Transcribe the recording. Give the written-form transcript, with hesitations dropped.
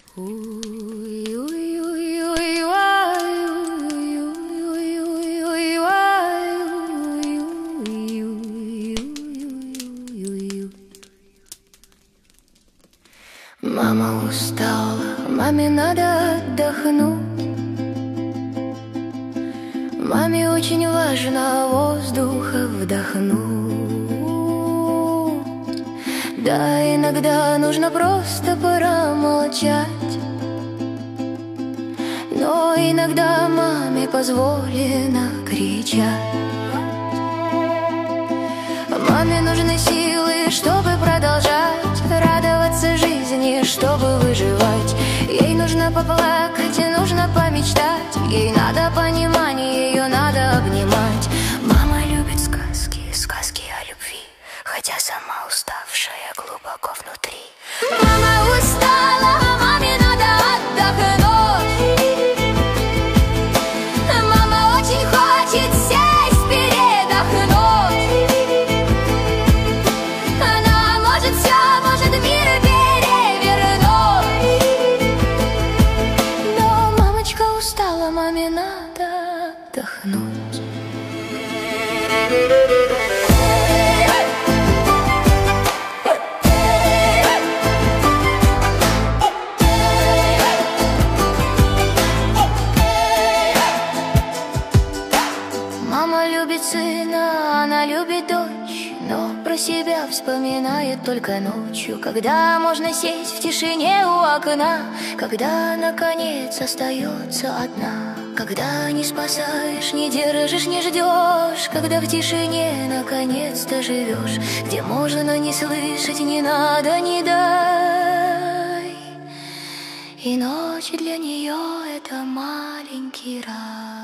Мама устала, маме надо отдохнуть. Маме очень важно воздуха вдохнуть. Да, иногда нужно просто промолчать, но иногда маме позволено кричать. Маме нужны силы, чтобы продолжать радоваться жизни, чтобы выживать. Ей нужно поплакать, нужно помечтать. Ей надо понимание, ее надо обнимать. Мама любит сказки, сказки о любви, хотя сама уставшая глубоко внутри. Мама устала, маме надо отдохнуть. Мама очень хочет сесть, передохнуть. Она может все, может мир перевернуть. Но мамочка устала, маме надо отдохнуть. Мама любит сына, она любит дочь, но про себя вспоминает только ночью, когда можно сесть в тишине у окна, когда наконец остается одна, когда не спасаешь, не держишь, не ждешь, когда в тишине наконец-то живешь, где можно не слышать, не надо, не дай. И ночь для нее — это маленький рай.